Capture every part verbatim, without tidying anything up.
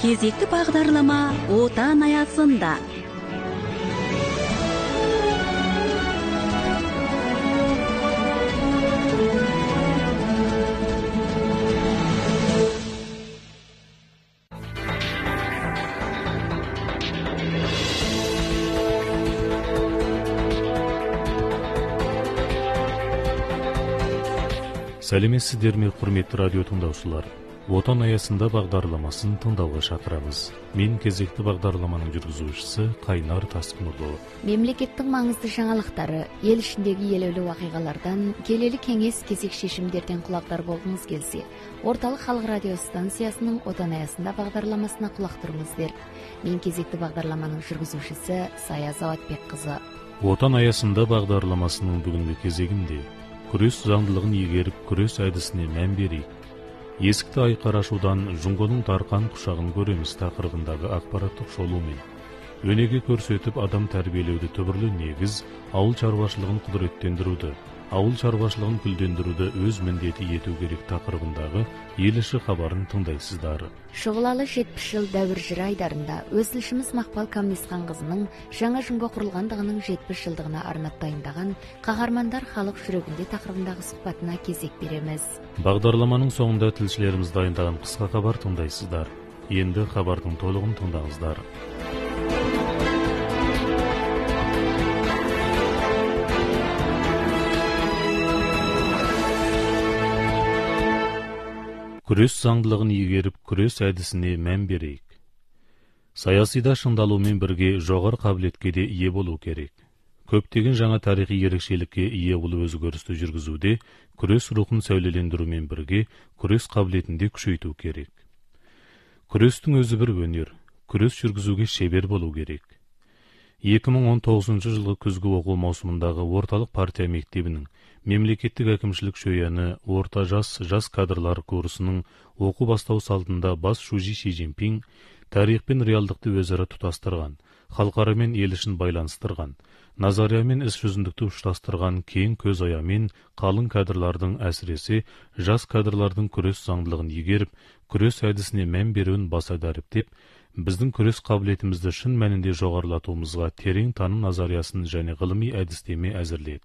Кезекті бағдарлама отан аясында. Сәлеметсіздер ме, құрметті радио тыңдаушылар. Отан аясында бағдарламасын тыңдауға шақырамыз. Мен кезекті бағдарламаның жүргізушісі Қайнар Тасқынұлы. Мемлекеттің маңызды жаңалықтары, ел ішіндегі елеулі уақиғалардан, келелі кеңес кезек шешімдерден құлақтар болғыңыз келсе, Орталық халық радио станциясының Отан аясында бағдарламасына құлақ тұрыңыздар. Мен кезекті бағдарламаның жүргізушісі Сая Заватбекқызы. Отан аясында бағдарламасының бүгінгі кезегінде күрес заңдылығын егеріп, күрес әдісіне мән берейік. Есікті айқара ашудан жұңғының тарқан құшағын көреміз тақырыбындағы ақпараттық шолумен өнеге көрсетіп адам тәрбиелеуді түбірлі негіз, ауыл шаруашылығын құдыреттендіруді, ауыл шаруашылығын гүлдендіруді өз міндеті ету керек тақырыбындағы ел іші хабарын тыңдайсыздар. Шұғылалы жетпіс жыл дәуір жыры айдарында өз тілшіміз Мақпал Камнисханқызының жаңа жұңға құрылғандығының жетпіс жылдығына арнап дайындаған қаһармандар халық жүрегінде тақырыбындағы сұхбатына кезек береміз. Бағдарламаның соңында тілшілеріміз дайындаған қысқа хабар тыңдайсыздар. Енді хабардың толығын тыңдаңыздар. Күрес заңдылығын егеріп, күрес әдісіне мән берейік. Саясида шыңдалумен бірге жоғары қабілетке де ие болу керек. Көптеген жаңа тарихи ерекшелікке ие болу өзгерісті жүргізуде күрес рухын сәулелендірумен бірге күрес қабілетінде күшейту керек. Күрестің өзі бір өнер, күрес жүргізуге шебер болу керек. екі мың он тоғызыншы жылғы күзгі оқу маусымындағы орталық партия мектебінің мемлекеттік әкімшілік шөяны орта жас жас кадрлар курсының оқу бастау салтында бас шужи Ши Цзиньпин тарих пен реалдықты өзара тұтастырған, халықарамен ел ішін байланыстырған, назария мен іс жүзіндікті ұштастырған кең көз аямен қалың кадрлардың, әсіресе жас кадрлардың күрес заңдылығын егеріп, күрес әдісіне мән беруін баса дәріптеп, біздің күрес қабілетімізді шын мәнінде жоғарылатуымызға терең таным назариясын және ғылыми әдістеме әзірледі.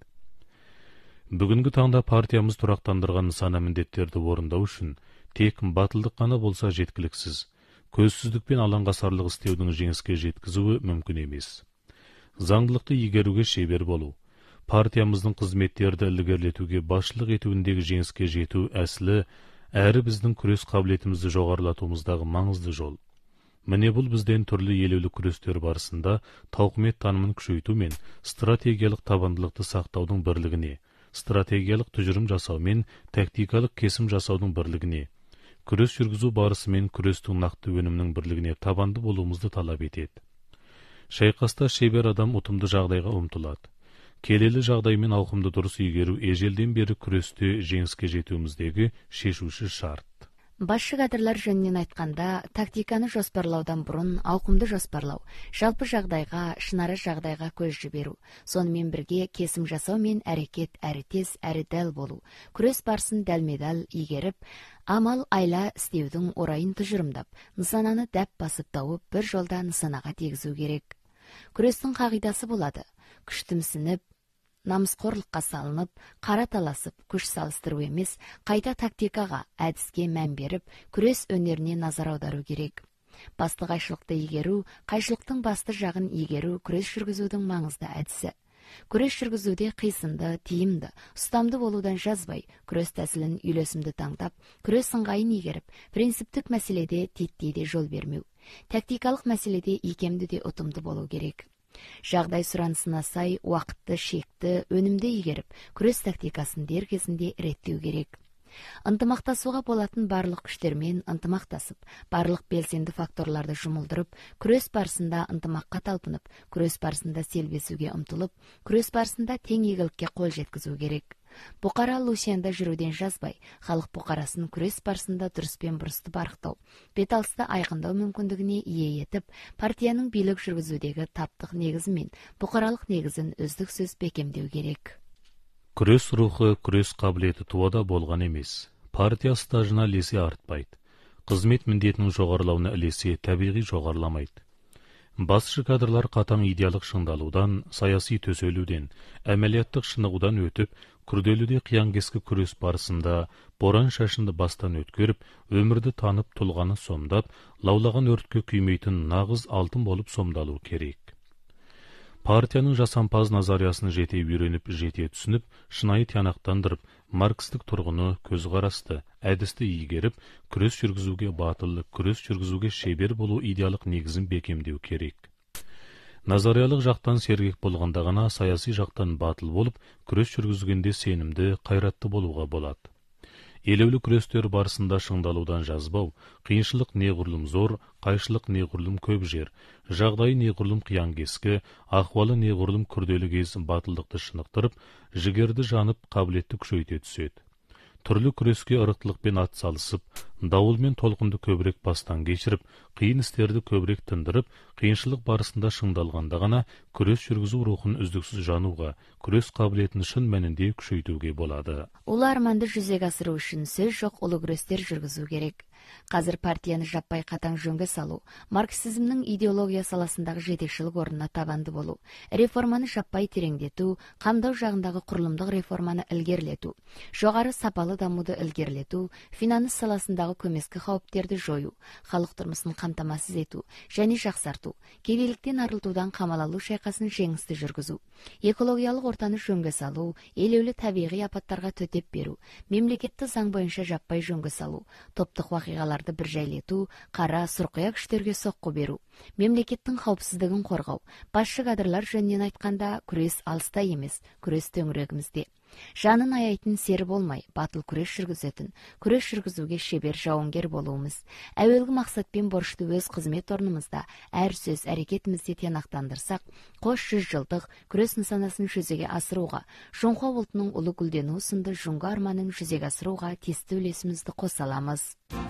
Бүгінгі таңда партиямыз тұрақтандырған нысана міндеттерді орындау үшін тек батылдық қана болса жеткіліксіз, көзсіздік пен алаңғасарлық істеудің жеңіске жеткізуі мүмкін емес. Заңдылықты егеруге шебер болу, партиямыздың қызметтерді ілгерілетуге басшылық етуіндегі жеңіске жету әсілі әрі біздің күрес қабілетімізді жоғарылатуымыздағы маңызды жол. Міне бұл бізден түрлі елеулі күрестер барысында тауқымет танымын күшейту мен стратегиялық табандылықты сақтаудың бірлігіне, стратегиялық тұжырым жасау мен тактикалық кесім жасаудың бірлігіне, күрес жүргізу барысы мен күрестің нақты өнімнің бірлігіне табанды болуымызды талап етеді. Шайқаста шебер адам ұтымды жағдайға ұмтылады. Келелі жағдай мен ауқымды дұрыс игеру ежелден бері күресте жеңіске жетуіміздегі шешуші шарт. Басшы кадрлар жөнінен айтқанда, тактиканы жоспарлаудан бұрын ауқымды жоспарлау, жалпы жағдайға, шынары жағдайға көз жіберу, сонымен бірге кесім жасау мен әрекет әрі тез, әрі дәл болу, күрес барысын дәлме-дәл игеріп, амал айла істеудің орайын тұжырымдап, нысананы дәп басып тауып, бір жолда нысанаға тегізу керек. Күрестің қағидасы болады: күштімсініп, намысқорлыққа салынып, қара таласып, күш салыстыру емес, қайта тактикаға, әдіске мән беріп, күрес өнеріне назар аудару керек. Басты қайшылықты игеру, қайшылықтың басты жағын игеру күрес жүргізудің маңызды әдісі. Күрес жүргізуде қисынды, тиімді, ұстамды болудан жазбай, күрес тәсілін үйлесімді таңдап, күрес ыңғайын игеріп, принциптік мәселеде титтейде жол бермеу. Тактикалық мәселеде икемді де ұтымды болу керек. Жағдай сұранысына сай, уақытты, шекті, өнімді игеріп, күрес тактикасын дер кезінде реттеу керек. Ынтымақтасуға болатын барлық күштермен ынтымақтасып, барлық белсенді факторларды жұмылдырып, күрес барысында ынтымаққа талпынып, күрес барысында селбесуге ұмтылып, күрес барысында тең игілікке қол жеткізу керек. Бұқара Лусияда жүруден жазбай, халық бұқарасын күрес барысында дұрыс пен бұрысты барықтау, беталысты айқындау мүмкіндігіне ие етіп, партияның билік жүргізудегі таптық негізі мен бұқаралық негізін үздіксіз бекемдеу керек. Күрес рухы, күрес қабілеті туада болған емес. Партия стажына лесе артпайды. Қызмет міндетінің жоғарылауына ілесе табиғи жоғарыламайды. Басшы кадрлар қатаң идеялық шыңдалудан, саяси төселуден, әмәлияттық шынығудан өтіп, күрделіде қиян-кескі күрес барысында боран шашынды бастан өткеріп, өмірді танып, тұлғаны сомдап, лаулаған өртке күймейтін нағыз алтын болып сомдалу керек. Партияның жасампаз назариясын жете үйреніп, жете түсініп, шынайы тиянақтандырып, маркстік тұрғыны көзқарасты, әдісті игеріп, күрес жүргізуге батыл, күрес жүргізуге шебер болу идеялық негізін бекемдеу керек. Назариялық жақтан сергек болғанда ғана саяси жақтан батыл болып, күрес жүргізгенде сенімді, қайратты болуға болады. Елеулі күрестер барысында шыңдалудан жазбау, қиыншылық неғұрлым зор, қайшылық неғұрлым көп жер, жағдайы неғұрлым қиян-кескі, ахуалы неғұрлым күрделі кез батылдықты шынықтырып, жігерді жанып, қабілетті күшейте түседі. Түрлі күреске ырықтылықпен ат салысып, дауыл мен толқынды көбірек бастан кешіріп, қиын істерді көбірек тындырып, қиыншылық барысында шыңдалғанда ғана күрес жүргізу рухын үздіксіз жануға, күрес қабілетін шын мәнінде күшейтуге болады. Ол арманды жүзеге асыру үшін сөз жоқ ұлы күрестер жүргізу керек. Қазір партияны жаппай қатаң жөнге салу, марксизмнің идеология саласындағы жетекшілік орнына табанды болу, реформаны жаппай тереңдету, қамдау жағындағы құрылымдық реформаны ілгерілету, жоғары сапалы дамуды ілгерілету, финанс саласындағы көмескі қауіптерді жою, халық тұрмысын қамтамасыз ету және жақсарту, кедейліктен арылтудан қамалалу шайқасын жеңісті жүргізу, экологиялық ортаны жөнге салу, елеулі табиғи апаттарға төтеп беру, мемлекетті заң бойынша жаппай жөнге салу, топтық вақиғаларды бір жайлету, қара сұрқия күштерге соққы беру, мемлекеттің қауіпсіздігін қорғау, басшы кадрлар жөнінен айтқанда, күрес алыста емес, күрес төңірегімізде. Жанын аяйтын сері болмай, батыл күрес жүргізетін, күрес жүргізуге шебер жауынгер болуымыз, әуелгі мақсатпен борышты өз қызмет орнымызда, әр сөз әрекетімізде тиянақтандырсақ, қош жүз жылдық күрес нысанасын жүзеге асыруға, жоңқа ұлтының ұлы гүлдену сынды жұңғы арманын жүзеге асыруға тиісті үлесімізді қоса аламыз.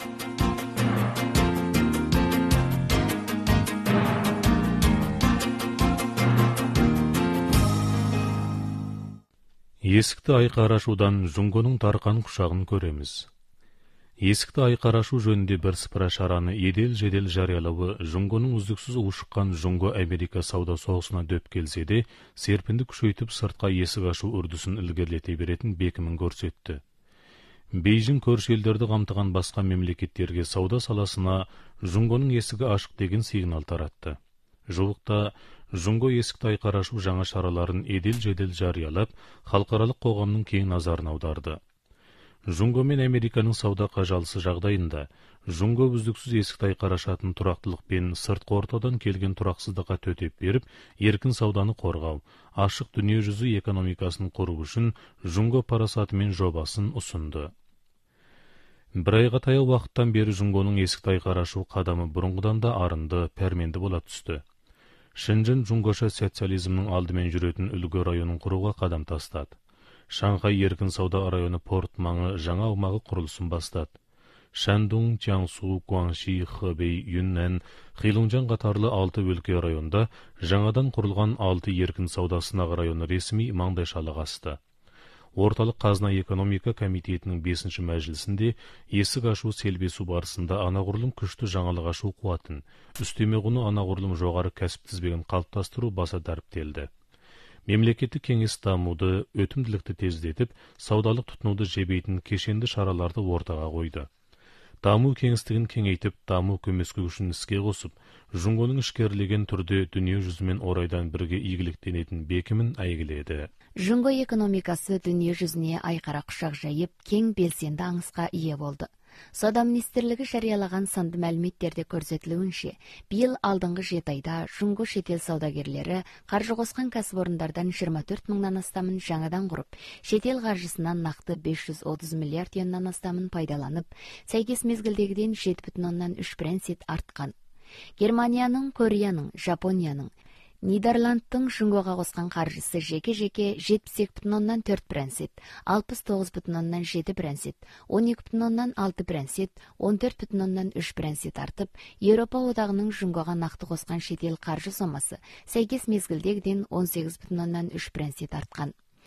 Есікті айқарашудан жұңғының тарқан құшағын көреміз. Есікті айқарашу жөнінде бір сыпыра шараны едел-жедел жариялауы жұңғының үздіксіз ушыққан жұңғы Америка сауда соғысына дөп келсе де, серпінді күшейтіп сыртқа есік ашу үрдісін ілгерілете беретін бекімін көрсетті. Бейжің көрші елдерді қамтыған басқа мемлекеттерге сауда саласына жұңғының есігі ашық деген сигнал таратты. Жуықта жұңғы есікті айқарашу жаңа шараларын едел-жедел жариялап, халықаралық қоғамның кең назарын аударды. Жұңго мен Американың сауда қажалысы жағдайында, жұңго үздіксіз есікті айқарашатын тұрақтылықпен сыртқы ортадан келген тұрақсыздыққа төтеп беріп, еркін сауданы қорғау, ашық дүние жүзі экономикасын құру үшін жұңго парасаты мен жобасын ұсынды. Бір айға таяу уақыттан бері жұңгоның есікті айқарашу қадамы бұрынғыдан да арынды, пәрменді бола түсті. Шэньчжэн жұңғоша социализмнің алдымен жүретін үлгі районын құруға қадам тастады. Шанхай еркін сауда районы порт маңы жаңа аумағы құрылысын бастады. Шандун, Jiangsu, Guangxi, Hebei, Yunnan, Heilongjiang қатарлы алты өлке районда жаңадан құрылған алты еркін сауда сынағы районы ресми маңдайшалық асты. Орталық қазына экономика комитетінің бесінші мәжілісінде есік ашу селбесу барысында анағұрлым күшті жаңалық ашу қуатын, үстеме құны анағұрлым жоғары кәсіп тізбегін қалыптастыру баса дәріптелді. Мемлекеттік кеңес дамуды, өтімділікті тездетіп, саудалық тұтынуды жебейтін кешенді шараларды ортаға қойды. Даму кеңістігін кеңейтіп, даму көмескі күшін іске қосып, жұңғоның ішкерлеген түрде дүние жүзімен орайдан бірге игіліктенетін бекімін әйгіледі. Жұңго экономикасы дүние жүзіне айқара құшақ жайып, кең белсенді аңысқа ие болды. Сауда министрлігі жариялаған санды мәліметтерде көрсетілуінше, биыл алдыңғы жеті айда жұңго шетел саудагерлері қаржы қосқан кәсіпорындардан жиырма төрт мыңнан астамын жаңадан құрып, шетел қаржысынан нақты бес жүз отыз миллиард йеннан астамын пайдаланып, сәйкес мезгілдегіден жеті бүтін оннан үш процент артқан. Германияның, Кореяның, Жапонияның, Нидерландтың жұңғоға қосқан қаржысы жеке-жеке жетпіс екі бүтін оннан төрт процент, алпыс тоғыз бүтін оннан жеті процент, он екі бүтін оннан алты процент, он төрт бүтін оннан үш процент артып, Еуропа одағының жұңғоға нақты қосқан шетел қаржы сомасы сәйкес мезгілдегіден он сегіз бүтін оннан үш процент артқан.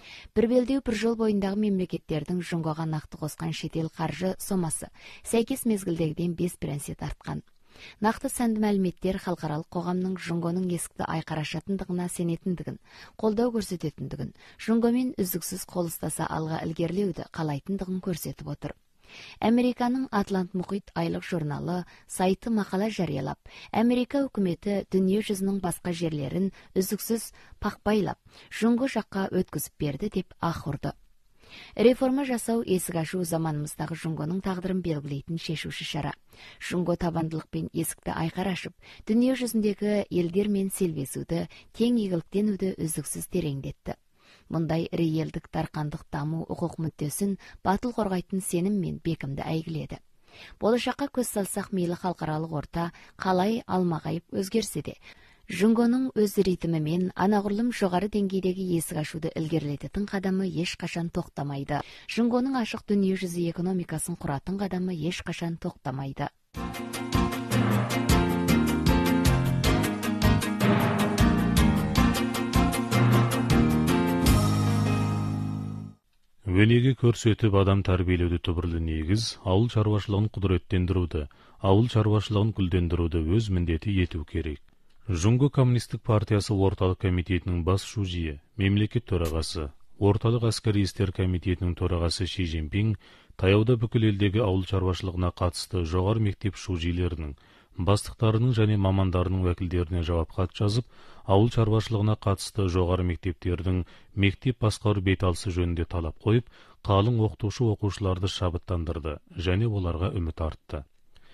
Бір белдеу бір жол бойындағы мемлекеттердің Жунгоға нақты қосқан шетел қаржы сомасы сәйкес мезгілдегіден бес процент артқан. Нақты сәнді мәліметтер халықаралық қоғамның Жунгоның есікті айқара ашатындығына сенетіндігін, қолдау көрсететіндігін, Жунгомен үздіксіз қол ұстаса алға ілгерілеуді қалайтындығын көрсетіп отыр. Американың Атлант мұхит айлық журналы сайты мақала жариялап, Америка үкіметі дүние жүзінің басқа жерлерін үздіксіз пақпайлап, Жунго жаққа өткізіп берді деп аһ ұрды. Реформа жасау есік ашу заманымыздағы Жунгоның тағдырын белгілейтін шешуші шара. Жунго табандылықпен есікті айқара ашып, дүние жүзіндегі елдермен селбесуді, тең игіліктенуді үздіксіз тереңдетті. Мұндай реелдік тарқандық даму құқық мүддесін батыл қорғайтын сенім мен бекімді әйгіледі. Болашаққа көз салсақ мейлі халықаралық орта қалай алмағайып өзгерсе де, Жунгоның өз ритмімен анағұрлым жоғары деңгейдегі есік ашуды ілгерілететін қадамы ешқашан тоқтамайды. Жунгоның ашық дүние жүзі экономикасын құратын қадамы ешқашан тоқтамайды. Өнеге көрсетіп адам тәрбиелеуді түбірлі негіз, ауыл шаруашылығын құдыреттендіруді, ауыл шаруашылығын гүлдендіруді өз міндеті ету керек. Жунго коммунистік партиясы орталық комитетінің бас шужиі, мемлекет төрағасы, орталық әскери істер комитетінің төрағасы Ши Цзиньпин таяуда бүкіл елдегі ауыл шаруашылығына қатысты жоғары мектеп шужилерінің, бастықтарының және мамандарының уәкілдеріне жауап хат жазып, ауыл шаруашылығына қатысты жоғары мектептердің мектеп басқару беталысы жөнінде талап қойып, қалың оқытушы оқушыларды шабыттандырды және оларға үміт артты.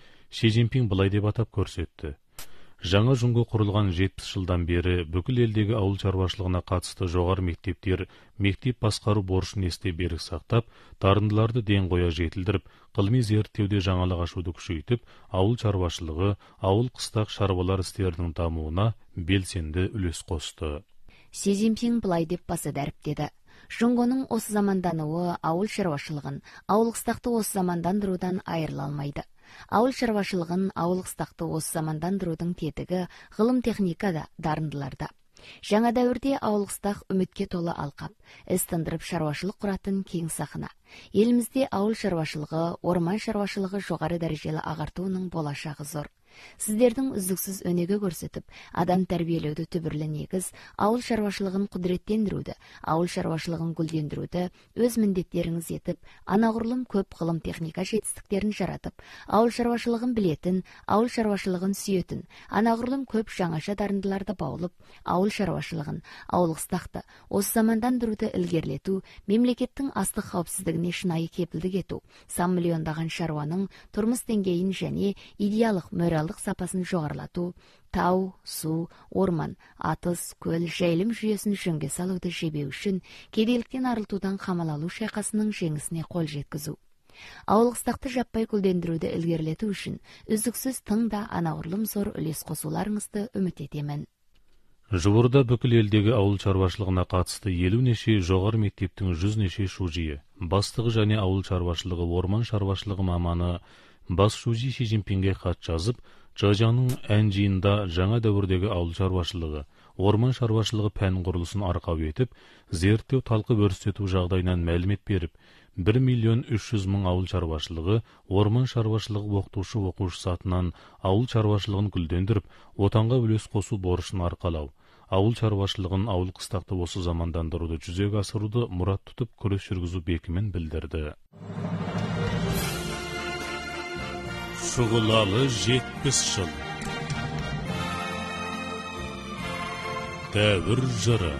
Ши Цзиньпин былай деп атап көрсетті. Жаңа Жунго құрылған жетпіс жылдан бері бүкіл елдегі ауыл шаруашылығына қатысты жоғары мектептер мектеп басқару борышын есте берік сақтап, дарындыларды ден қоя жетілдіріп, ғылыми зерттеуде жаңалық ашуды күшейтіп, ауыл шаруашылығы, ауыл қыстақ шаруалар істерінің дамуына белсенді үлес қосты. Си Цзиньпин былай деп баса дәріптеді. Жунгоның осы замандануы ауыл шаруашылығын, ауыл қыстақты осы замандандырудан айырыла алмайды. Ауыл шаруашылығын, ауыл қыстақты осы замандандырудың тетігі ғылым техникада, дарындыларда. Жаңа дәуірде ауыл қыстақ үмітке толы алқап, іс тындырып шаруашылық құратын кең сахна. Елімізде ауыл шаруашылығы, орман шаруашылығы жоғары дәрежелі ағартуының болашағы зор. Сіздердің үздіксіз өнеге көрсетіп, адам тәрбиелеуді түбірлі негіз, ауыл шаруашылығын құдіреттендіруді, ауыл шаруашылығын гүлдендіруді өз міндеттеріңіз етіп, анағұрлым көп ғылым техника жетістіктерін жаратып, ауыл шаруашылығын білетін, ауыл шаруашылығын сүйетін, анағұрлым көп жаңаша дарындыларды баулып, ауыл шаруашылығын, ауыл қыстақты осы замандандыруды ілгерілету, мемлекеттің астық қауіпсіздігіне шынайы кепілдік ету, сан миллиондаған шаруаның тұрмыс деңгейін және идеялық моральдық сапасын жоғарылату, тау, су, орман, атыс, көл, жайылым жүйесін жөнге салуды жебеу үшін кедейліктен арылтудан қамал алу шайқасының жеңісіне қол жеткізу. Ауыл қыстақты жаппай гүлдендіруді ілгерілету үшін үздіксіз тың да анағұрлым зор үлес қосуларыңызды үміт етемін. Жуырда бүкіл елдегі ауыл шаруашылығына қатысты елу неше жоғары мектептің жүз неше шужиі, бастығы және ауыл шаруашылығы, орман шаруашылығы маманы бас шужи Ши Цзиньпинге хат жазып, Чжаожаңның әнжиында жаңа дәуірдегі ауыл шаруашылығы, орман шаруашылығы пән құрылысын арқау етіп, зерттеу талқы өрістету жағдайынан мәлімет беріп, бір миллион үш жүз мың ауыл шаруашылығы, орман шаруашылығы оқытушы оқушы сатынан ауыл шаруашылығын гүлдендіріп, отанға үлес қосу борышын арқалау, ауыл шаруашылығын, ауыл қыстақты осы замандандыруды жүзеге асыруды мұрат тұтып күрес жүргізу бекімін білдірді. Шұғылалы жетпіс жыл. Дәуір жыры.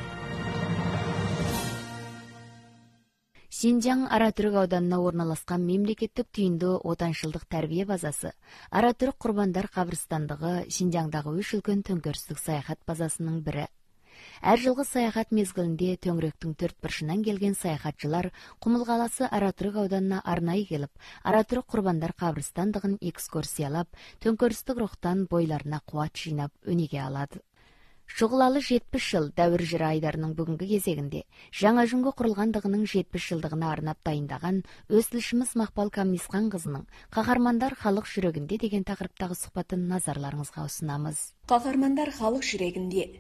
Синьцзян Аратүрік ауданына орналасқан мемлекеттік түйінді отаншылдық тәрбие базасы, Аратүрік құрбандар қабірстандығы Синьцзяндағы үш үлкен төңкерістік саяхат базасының бірі. Әр жылғы саяхат мезгілінде төңіректің төрт бұрышынан келген саяхатшылар Құмыл қаласы Аратүрік ауданына арнайы келіп, Аратүрік құрбандар қабірстандығын экскурсиялап, төңкерістік рухтан бойларына қуат жинап өнеге алады. Шұғылалы жетпіс жыл дәуір жыры айдарының бүгінгі кезегінде жаңа Жунго құрылғандығының жетпіс жылдығына арнап дайындаған өз тілшіміз Мақпал Камнисқан қызының «Қаһармандар халық жүрегінде» деген тақырыптағы сұхбатын назарларыңызға ұсынамыз. Қаһармандар халық жүрегінде.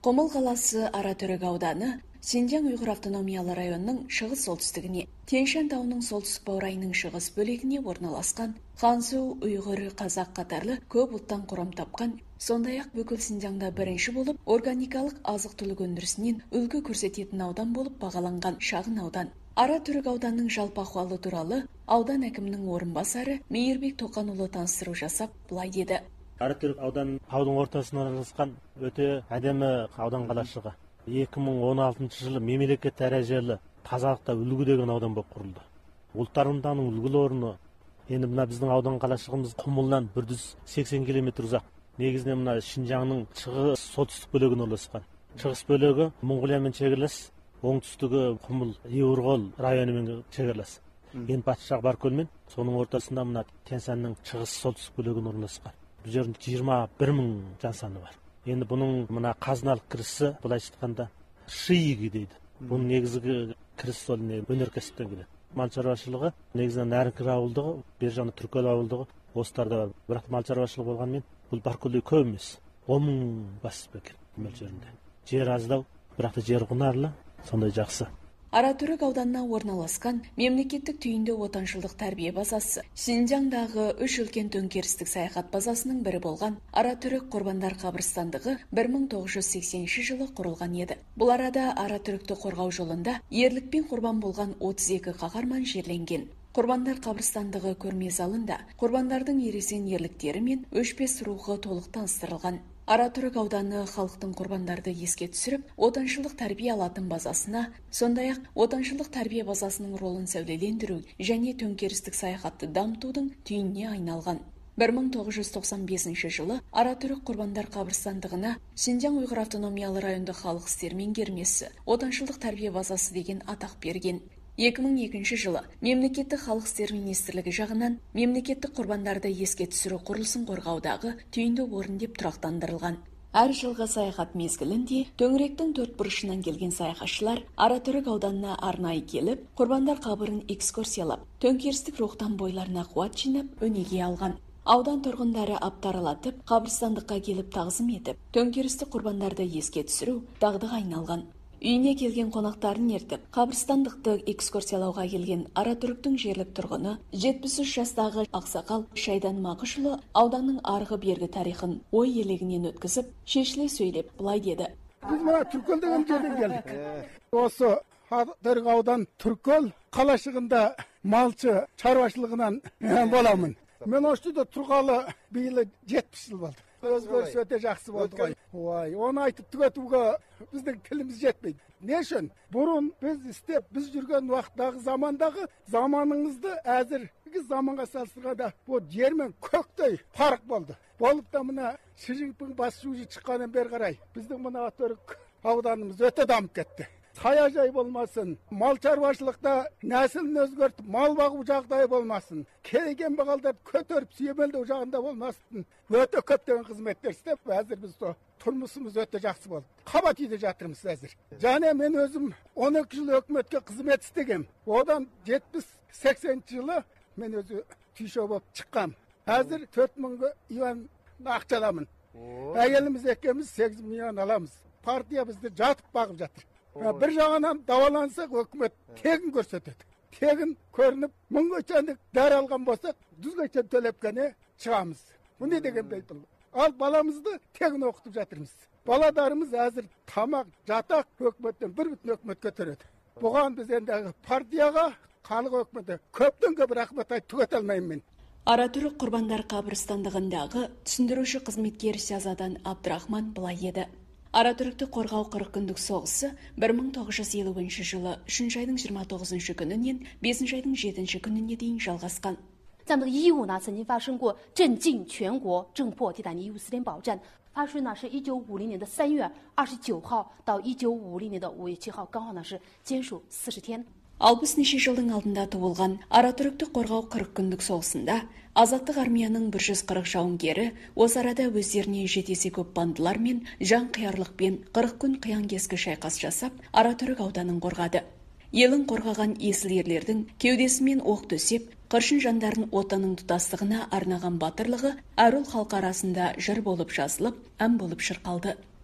Қомыл қаласы Аратүрік ауданы Синьцзян Уйғыр автономиялы районының шығыс солтүстігіне, Тянь-Шань тауының солтүстік баурайының шығыс бөлігіне орналасқан Хансу, Уйғыр, Қазақ қатарлы көп ұлттан құрам тапқан, сондай-ақ бүкіл Синьцзянда бірінші болып, органикалық азық-түлік өндірісінен үлгі көрсететін аудан болып бағаланған шағын аудан. Аратүрік ауданның жалпы ахуалы туралы аудан әкімінің орынбасары Мейірбек Тоқанұлы таныстыру жасап, былай деді. Аратүрік аудан таудың ортасына орналасқан өте әдемі аудан қалашығы. екі мың он алтыншы жылы мемлекет дәрежелі тазалықта үлгі деген аудан болып құрылды. Ұлттарымданың үлгілі орны, енді мына біздің аудан қалашығымыз Құмылдан бір жүз сексен километр ұзақ. Негізінен мына Шинжаңның шығыс солтүстік бөлігіне орналасқан. Шығыс бөлігі Монғолиямен шекаралас, оңтүстігі Құмыл, Еурғол районымен шекаралас. Ең батыс жағы Баркөлмен, соның ортасында мына Тянь-Шаньның шығыс солтүстік бөлігіне орналасқан. Бұл жерде жиырма бір мың жан саны бар. Енді бұның мына қазыналық кірісі былайша айтқанда шииги дейді. Бұның негізгі кірісі сол өнеркәсіптен келеді. Мал шаруашылығы негізінен Нәріңкір ауылдығы, бер жағында Түркөл ауылдығы, осыларда бар. Бірақ мал шаруашылығы болғанмен бұл Баркөлде көп емес. он мың бас екен мөлшерінде. Жер аздау, бірақ та жер құнарлы, сондай жақсы. Аратүрік ауданына орналасқан мемлекеттік түйінді отаншылдық тәрбие базасы Синьцзяндағы үш үлкен төңкерістік саяхат базасының бірі болған Аратүрік құрбандар қабірстандығы бір мың тоғыз жүз сексенінші жылы құрылған еді. Бұл арада Аратүрікті қорғау жолында ерлікпен құрбан болған отыз екі қаһарман жерленген. Құрбандар қабірстандығы көрме залында құрбандардың ересен ерліктері мен өшпес рухы толық таныстырылған. Аратүрік ауданы халықтың құрбандарды еске түсіріп, отаншылық тәрбие алатын базасына, сондай-ақ отаншылық тәрбие базасының ролын сәулелендіру және төңкерістік саяхатты дамытудың түйініне айналған. бір мың тоғыз жүз тоқсан бесінші жылы Аратүрік құрбандар қабірстандығына Синьцзян Уйғыр автономиялы районды халық істері меңгермесі, отаншылық тәрбие базасы деген атақ берген. екі мың екінші жылы Мемлекеттік халық істері министрлігі жағынан мемлекеттік құрбандарды еске түсіру құрылысын қорғаудағы түйінді орын деп тұрақтандырылған. Әр жылғы саяхат мезгілінде төңіректің төрт бұрышынан келген саяхатшылар Аратүрік ауданына арнайы келіп, құрбандар қабірін экскурсиялап, төңкерістік рухтан бойларына қуат жинап, өнеге алған. Аудан тұрғындары аптаралатып, қабірстандыққа келіп тағзым етіп, төңкерістік құрбандарды еске түсіру дағдыға айналған. Үйіне келген қонақтарын ертіп, қабірстандықты экскурсиялауға келген Аратүріктің жерлік тұрғыны жетпіс үш жастағы ақсақал Шайдан Мақышұлы ауданның арғы бергі тарихын ой елегінен өткізіп, шешіле сөйлеп былай деді. Біз мына Түркөл деген жерден келдік. Осы Аратүрік аудан Түркөл қалашығында малшы шаруашылығынан боламын. Мен осы жерде тұрғалы биыл жетпіс жыл болды. Өзгеріс өте жақсы болды ғой. Ой, оны айтып түгетуге біздің тіліміз жетпейді. Не үшін? Бұрын біз істеп, біз жүрген уақыттағы замандағы заманыңызды әзіргі заманға салыстырғанда бұл жер мен көктей фарқ болды. Болып та мына Ши Цзиньпин бас жүзі шыққаннан бері қарай біздің мына Аратүрік ауданымыз өте дамып кетті. Саяжай болмасын, мал шаруашылықта нәсілін өзгертіп, мал бағу жағдайы болмасын, келген бағалдарды көтеріп сүйемелдеу жағында болмасын, өте көптеген қызметтер істеп, әзір біз тұрмысымыз өте жақсы болды. Қабат үйде жатырмыз әзір. Және мен өзім он екі жыл өкіметке қызмет істегем. Одан жетпіс сексенінші жылы мен өзі түйші болып шыққам. Әзір төрт мың юан ақша аламын. Әйеліміз екеуміз сегіз мың юан аламыз. Партия бізді жатып бағып жатыр. Бір жағынан давалансақ, өкімет тегін көрсетеді. Тегін көрініп, мың көйчәндік дәрі алған болсақ, жүз көйчән төлеп қана шығамыз. Bu ne деген бейтіл? Ал баламызды тегін оқытып жатырмыз. Баладарымыз әзір тамақ, жатақ өкіметтен бір бүтін өкімет көтереді. Бұған біз енді партияға, халық өкіметі көптен көп рахмет айтып түгете алмаймын мен. Аратүрік құрбандар қабірстандығындағы түсіндіруші қызметкер Сязадан Абдрахман былай еді. Аратүрікті қорғау қырық күндік соғысы бір мың тоғыз жүз елуінші жылы үшінші айдың жиырма тоғызыншы күнінен бесінші айдың жетінші күніне дейін жалғасқан. 在我们的一五呢，曾经发生过震惊全国、震破铁达尼号四天保战。发生呢是一九五零年的三月二十九号到一九五零年的五月七号，刚好呢是坚守四十天。 алпыс неше жылдың алдында туылған Аратүрікті қорғау қырық күндік соғысында азаттық армияның бір жүз қырық жауынгері осы арада өздеріне жетесе көп бандылар мен жан қиярлықпен қырық күн қиян кескі шайқас жасап Аратүрік ауданын қорғады. Елін қорғаған есіл ерлердің кеудесімен оқ төсеп, қыршын жандарын отанның тұтастығына арнаған батырлығы әрұл халқы арасында жыр болып жазылып, ән болып шырқалды.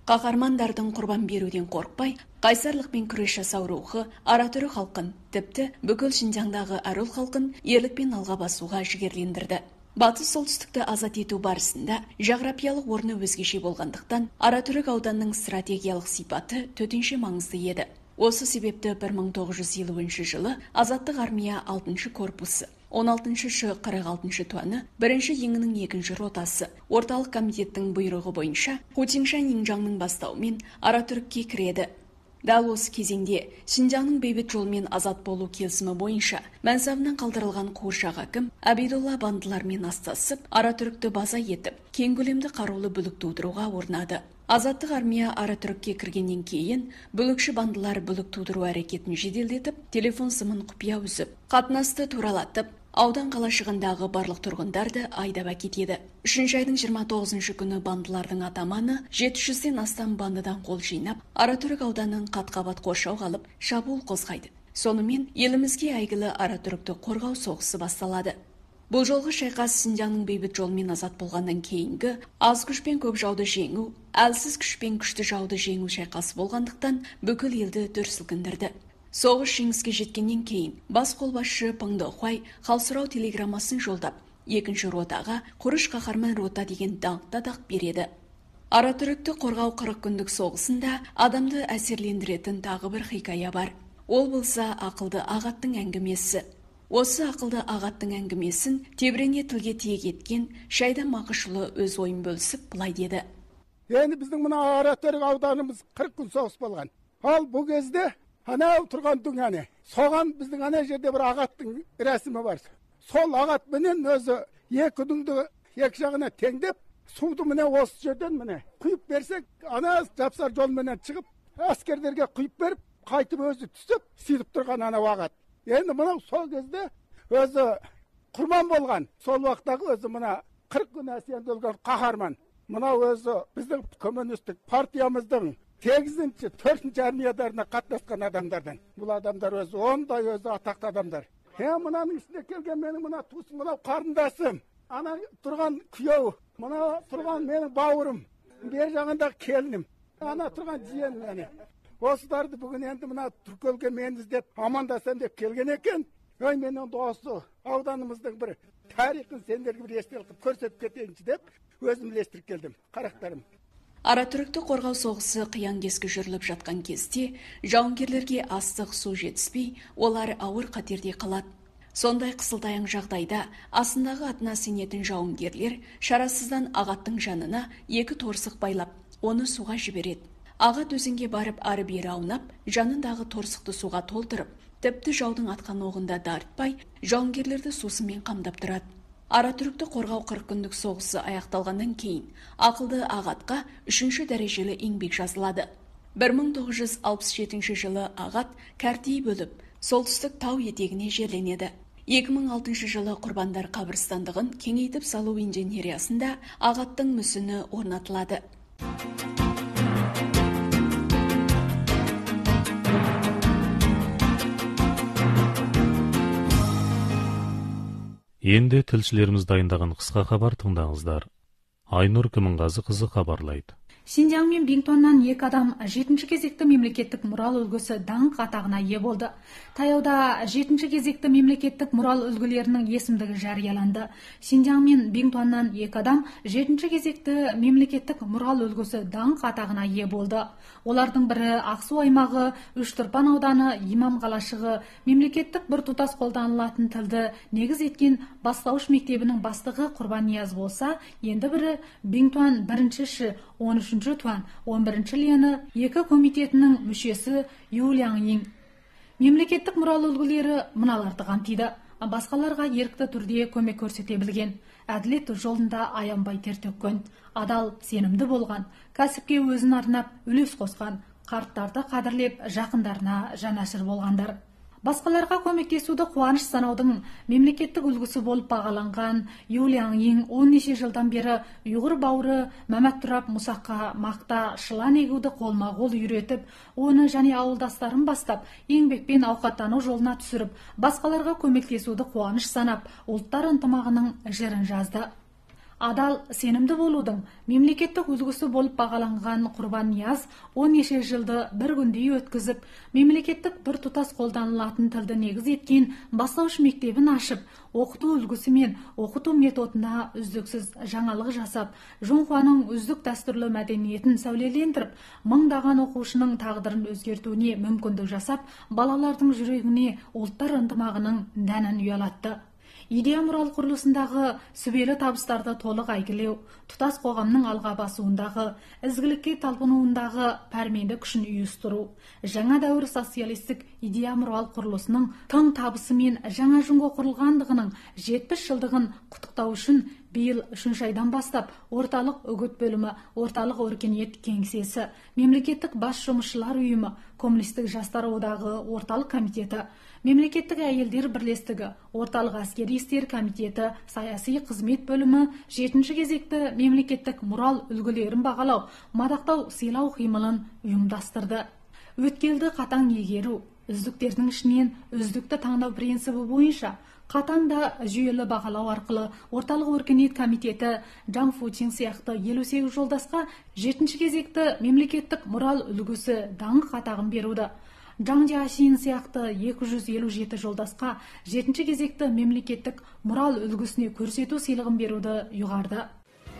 Қаһармандардың құрбан беруден қорықпай, қайсарлықпен күрес жасау рухы аратүрік халқын, тіпті бүкіл Шинжаңдағы арул халқын ерлікпен алға басуға жігерлендірді. Батыс солтүстікті азат ету барысында жағрапиялық орны өзгеше болғандықтан, Аратүрік ауданның стратегиялық сипаты төтенше маңызды еді. Осы себепті бір мың тоғыз жүз елуінші жылы Азаттық армия алтыншы корпусы, он алтыншы шы қырық алтыншы туаны бірінші еңінің екінші ротасы орталық комитеттің бұйрығы бойынша Хутинша Нинжаңның бастауымен Аратүрікке кіреді. Дәл осы кезеңде Шинжаңның бейбіт жолмен азат болу келісімі бойынша мәнсабынан қалдырылған қуыршақ әкім Абидолла бандылармен астасып, Аратүрікті база етіп, кең көлемді қарулы бүлік тудыруға орнады. Азаттық армия Аратүрікке кіргеннен кейін бүлікші бандылар бүлік тудыру әрекетін жеделдетіп, телефон сымын құпия үзіп, қатынасты туралатып, аудан қалашығындағы барлық тұрғындарды айдап әкетеді. Үшінші айдың жиырма тоғызыншы күні бандылардың атаманы жеті жүзден астам бандыдан қол жинап, Аратүрік ауданын қат-қабат қоршау алып, шабуыл қозғайды. Сонымен елімізге әйгілі Аратүрікті қорғау соғысы басталады. Бұл жолғы шайқас Шинжаңның бейбіт жолмен азат болғаннан кейінгі аз күшпен көп жауды жеңу, әлсіз күшпен күшті жауды жеңу шайқасы болғандықтан бүкіл елді дүр сілкіндірді. Соғыс жеңіске жеткеннен кейін бас қолбасшы Пың Дохуай хал сұрау телеграммасын жолдап, екінші ротаға Құрыш қаһарман рота деген даңқты атақ береді. Аратүрікті қорғау қырық күндік соғысында адамды әсерлендіретін тағы бір хикая бар. Ол болса ақылды ағаттың әңгімесі. Осы ақылды ағаттың әңгімесін тебірене тілге тиек еткен Шайда Мақышұлы өз ойын бөлісіп былай деді. Енді біздің мына Аратүрік ауданымыз қырық күн соғыс болған. Ал бұл кезде анау тұрған дүңәне. Соған біздің ана жерде бір ағаттың рәсімі бар. Сол ағат менен өзі екі дүңді екі жағына теңдеп, суды міне осы жерден міне құйып берсек, ана жапсар жол менен шығып, әскерлерге құйып беріп, қайтып өзі түсіп, сөйтіп тұрған ана ағат. Енді мынау сол кезде өзі құрбан болған. Сол уақыттағы өзі мына қырық күн әсерінде өлген қаһарман. Мынау өзі біздің коммунистік партиямыздың сегізінші, төртінші армиядарына қатынасқан адамдардан. Бұл адамдар өзі ондай өзі атақты адамдар. Е, мынаның ішінде келген менің мына туысым, мынау қарындасым, ана тұрған күйеу, мына тұрған менің бауырым, бер жағындағы келінім, ана тұрған жиенім әне. Осыларды бүгін енді мына Түркөлге мен іздеп амандасам деп келген екен. Ой, мен енді осы ауданымыздың бір тарихын сендерге бір естелік көрсетіп кетейінші деп өзім ілестіріп келдім. Қарақтарым. Аратүрікті қорғау соғысы қиян кескі жүріліп жатқан кезде жауынгерлерге астық су жетіспей, олар ауыр қатерде қалады. Сондай қысылтаяң жағдайда астындағы атына сенетін жауынгерлер шарасыздан ағаттың жанына екі торсық байлап, оны суға жібереді. Ағат өзенге барып ары бері аунап, жанындағы торсықты суға толтырып, тіпті жаудың атқан оғында дарытпай, жауынгерлерді сусынмен қамдап тұрады. Аратүрікті қорғау қырық күндік соғысы аяқталғаннан кейін, ақылды ағатқа үшінші дәрежелі еңбек жазылады. бір мың тоғыз жүз алпыс жетінші жылы ағат кәртей бөліп, солтүстік тау етегіне жерленеді. екі мың алтыншы жылы құрбандар қабірстандығын кеңейтіп салу инженериясында ағаттың мүсіні орнатылады. Енді тілшілеріміз дайындаған қысқа хабар тыңдаңыздар. Айнұр Кімінғазықызы хабарлайды. Шинжаң мен Бингтоннан екі адам жетінші кезекті мемлекеттік мұрал үлгісі даңқ атағына ие болды. Таяуда жетінші кезекті мемлекеттік мұрал үлгілерінің есімдігі жарияланды. Шинжаң мен Бингтоннан екі адам жетінші кезекті мемлекеттік мұрал үлгісі даңқ атағына ие болды. Олардың бірі Ақсу аймағы, Үштұрпан ауданы, Имам қалашығы мемлекеттік бір тұтас қолданылатын тілді негіз еткен бастауыш мектебінің бастығы Құрбанияз болса, енді бірі Бингтон бірінші ші он үшінші туан он бірінші лені екі комитетінің мүшесі Юлян Йин. Мемлекеттік мұрал үлгілері мыналарды қамтиды. Басқаларға ерікті түрде көмек көрсете білген, әділет жолында аянбай тер төккен, адал, сенімді болған, кәсіпке өзін арнап үлес қосқан, қарттарды қадірлеп жақындарына жанашыр болғандар. Басқаларға көмектесуді қуаныш санаудың мемлекеттік үлгісі болып бағаланған Юлян Йин он неше жылдан бері ұйғыр бауыры Мәмәт Тұрап Мұсаққа мақта шылан егуді қолма-қол үйретіп, оны және ауылдастарын бастап, еңбекпен ауқаттану жолына түсіріп, басқаларға көмектесуді қуаныш санап, ұлттар ынтымағының жырын жазды. Адал, сенімді болудың мемлекеттік үлгісі болып бағаланған Құрбанияз он неше жылды бір күндей өткізіп, мемлекеттік бір тұтас қолданылатын тілді негіз еткен бастауыш мектебін ашып, оқыту үлгісі мен оқыту методына үздіксіз жаңалық жасап, Жоңхуаның үздік дәстүрлі мәдениетін сәулелендіріп, мыңдаған оқушының тағдырын өзгертуіне мүмкіндік жасап, балалардың жүрегіне ұлттар ынтымағының дәнін ұялатты. Идея мұрал құрылысындағы сүбелі табыстарды толық әйгілеу, тұтас қоғамның алға басуындағы, ізгілікке талпынуындағы пәрменді күшін үйістіру, жаңа дәуір социалистік идея мұрал құрылысының тың табысы мен жаңа жүнге құрылғандығының жетпіс жылдығын құттықтау үшін биыл үшінші айдан бастап орталық үгіт бөлімі, орталық өркениет кеңсесі, мемлекеттік бас жұмысшылар ұйымы, коммунистік жастар одағы орталық комитеті, мемлекеттік әйелдер бірлестігі, орталық әскери істер комитеті, саяси қызмет бөлімі жетінші кезекті мемлекеттік мұрал үлгілерін бағалау, мадақтау, сыйлау қимылын ұйымдастырды. Өткелді қатаң егеру, үздіктердің ішінен үздікті таңдау принципі бойынша қатаң да жүйелі бағалау арқылы орталық өркениет комитеті Джан Футин сияқты елу сегіз жолдасқа жетінші кезекті мемлекеттік мұрал үлгісі даңқ атағын беруді. Джан Жиашин сияқты екі жүз елу жеті жолдасқа жетінші кезекті мемлекеттік мұрал үлгісіне көрсету сыйлығын беруді ұйғарды.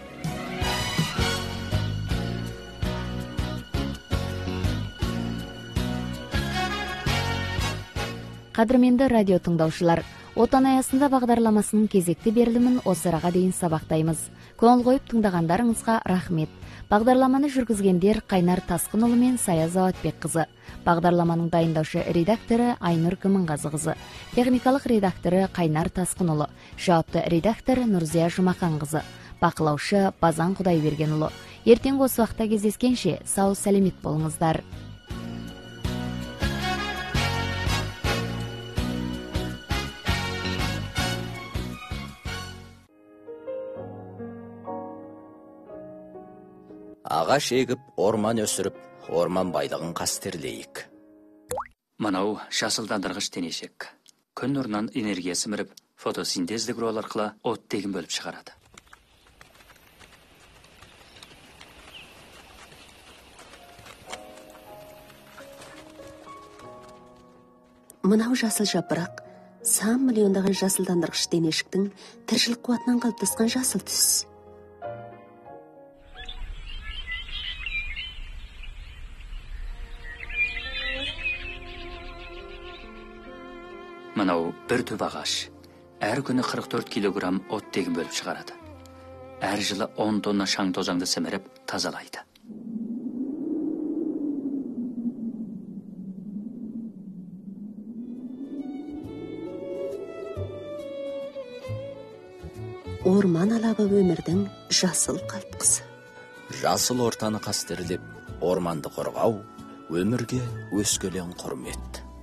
Қадірменді радио тыңдаушылар, отан аясында бағдарламасының кезекті берілімін осы араға дейін сабақтаймыз. Көңіл қойып тыңдағандарыңызға рахмет. Бағдарламаны жүргізгендер Қайнар Тасқынұлы мен Сая Заватбек қызы. Бағдарламаның дайындаушы редакторы Айнұр Кімінғазы қызы. Техникалық редакторы Қайнар Тасқынұлы. Жауапты редактор Нұрзия Жұмақан қызы. Бақылаушы Базан Құдайбергенұлы. Ертеңгі осы уақытта кездескенше сау сәлемет болыңыздар. Ағаш егіп, орман өсіріп, орман байлығын қастерлейік. Мынау жасылдандырғыш денешек. Күн нұрынан энергия сіміріп, фотосинтездік рол арқылы оттегін бөліп шығарады. Мынау жасыл жапырақ, сан миллиондаған жасылдандырғыш денешіктің тіршілік қуатынан қалыптасқан жасыл түс. Мынау бір түп ағаш. Әр күні қырық төрт килограмм оттегін бөліп шығарады. Әр жылы он тонна шаң тозаңды сіміріп тазалайды. Орман алабы өмірдің жасыл қалтқысы. Жасыл ортаны қастерлеп, орманды қорғау, өмірге өскелең құрмет.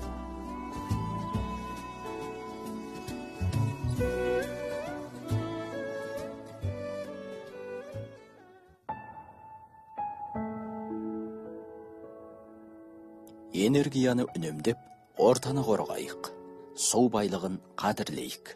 Энергияны үнемдеп, ортаны қорғайық, су байлығын қадірлейік.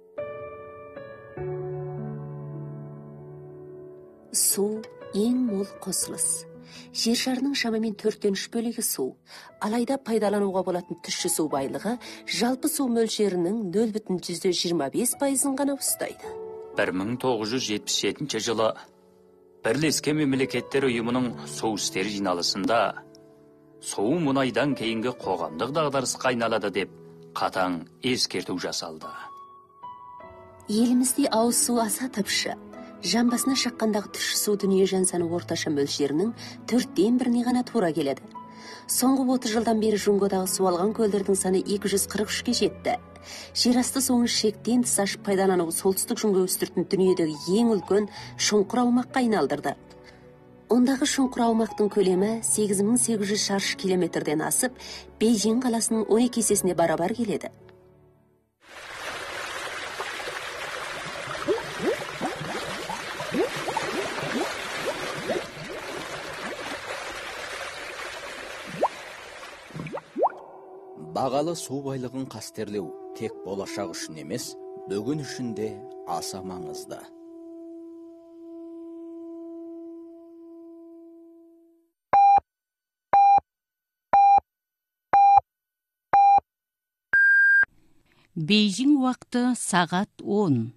Су ең мол қосылыс. Жер шарының шамамен төрттен үш бөлігі су. Алайда пайдалануға болатын тұщы су байлығы жалпы су мөлшерінің нөл бүтін жүзден жиырма бес пайызын ғана ұстайды. бір мың тоғыз жүз жетпіс жетінші жылы Бірлескен Мемлекеттер ұйымының су істері жиналысында су мұнайдан кейінгі қоғамдық дағдарысқа айналады деп қатаң ескерту жасалды. Елімізде ауыз су аса тапшы. Жан басына шаққандағы тұщы су дүние жан саны орташа мөлшерінің төрттен біріне ғана тура келеді. Соңғы отыз жылдан бері Жұңғодағы су алған көлдердің саны екі жүз қырық үшке жетті. Жерасты суын шектен тыс ашып пайдалану солтүстік Жұңго үстіртін дүниедегі ең үлкен шұңқыр аумаққа айналдырды. Ондағы шұңқыр аумақтың көлемі сегіз мың сегіз жүз шаршы километрден асып, Бейжің қаласының он екі есесіне барабар келеді. Бағалы су байлығын қастерлеу тек болашақ үшін емес, бүгін үшін де аса маңызды. Бейжің уақыты сағат он.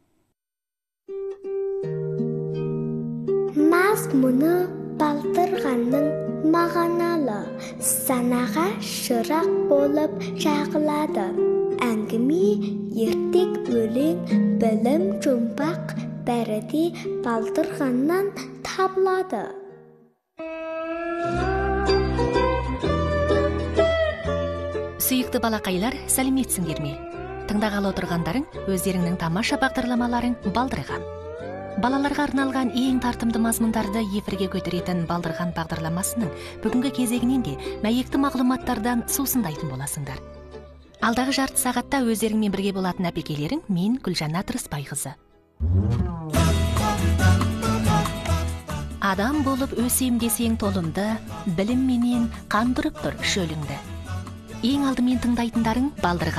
Мазмұны балтырғанның мағыналы, санаға шырақ болып жағылады. Әңгіме, ертек өлең, білім жұмбақ бәрі де балтырғаннан табылады. Сүйікті балақайлар, сәлеметсіңдер ме? Тыңдағалы отырғандарың өздеріңнің тамаша бағдарламаларың Балдырған. Балаларға арналған ең тартымды мазмұндарды эфирге көтеретін Балдырған бағдарламасының бүгінгі кезегінен де мәйекті мағлұматтардан сусындайтын боласыңдар. Алдағы жарты сағатта өздеріңмен бірге болатын әпекелерің мен Гүлжанат Рысбайқызы. Адам болып өсем десең толымды, білім менен қандырып тұр шөліңді. Ең алдымен тыңдайтындарың Балдырған